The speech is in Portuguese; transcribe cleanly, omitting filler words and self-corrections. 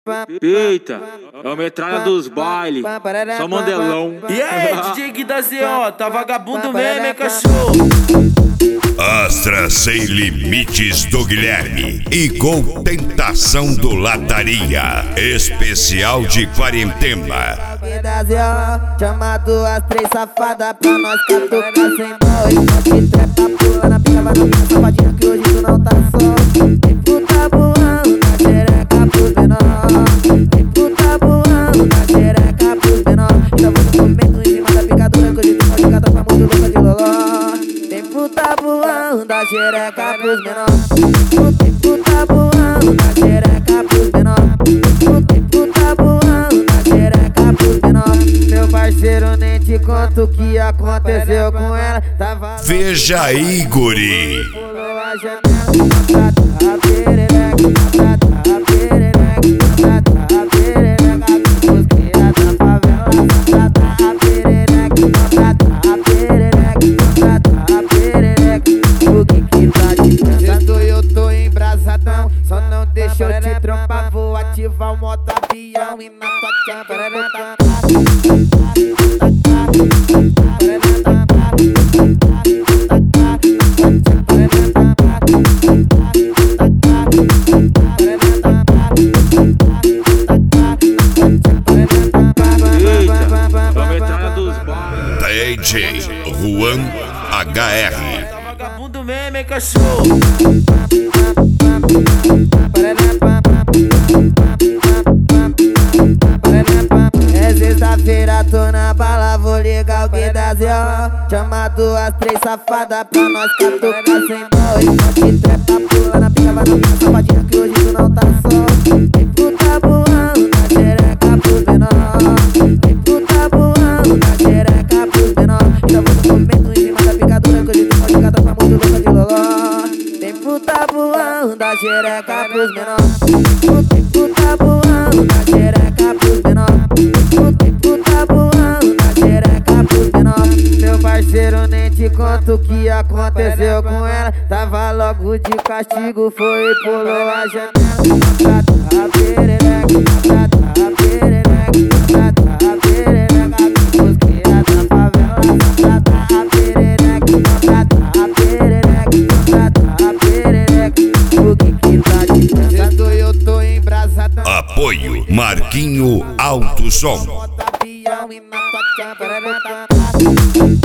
Eita, é o metralha dos bailes, só mandelão. E aí, DJ Gui da ZO, tá vagabundo mesmo, hein, cachorro? Astra Sem Limites do Guilherme e com Tentação do Lataria, especial de quarentena. Chamado as três safadas pra nós catucar sem nós. Que trepa pulando, pica vai novinha safadinha que hoje tu não tá só. Tu tá voando na xereca pros menor. Tu tá voando na xereca pros menor. Já vou no movimento em cima da picadura que hoje tu pode catar pra muito louca de loló. Tempo tá voando da xereca pros menor. Tempo tá voando na xereca pros menor. Tempo tá voando na xereca pros menor. Meu parceiro, nem te conto o que aconteceu com ela. Tava Veja aí, guri. pulou a janela, a perereca, a perereca, a perereca, busqueira da favela, a perereca, a perereca, o que tá de sexto eu tô embrasadão, só não deixa eu te trompar, vou ativar o modo avião e na tua tchan, DJ Juan HR. Tá vagabundo mesmo, hein, cachorro? É sexta-feira, tô na bala, vou ligar o Gui da ZO. Chamado as três safadas pra nós catucar sem nós. Que trepa pulando, pica vai novinha safadinha que hoje tu não tá só. Tu tá voando na xereca pros menor. Tu tá voando na xereca pros menor. Já vou no movimento em cima da picadura que hoje tu pode catar pra muito louca de loló. Tempo tá voando da xereca pros menor. Tempo tá voando na xereca pros menor. Tempo tá voando na xereca pros menor. Meu parceiro, nem te conto o que aconteceu com ela. Tava logo de castigo, foi e pulou a janela. A perereca, a perereca, a perereca, busqueira da favela. A perereca, a perereca, o que tá de sexto eu tô embrasadão. Apoio Marquinho Alto Som. Avião e na tua tchan,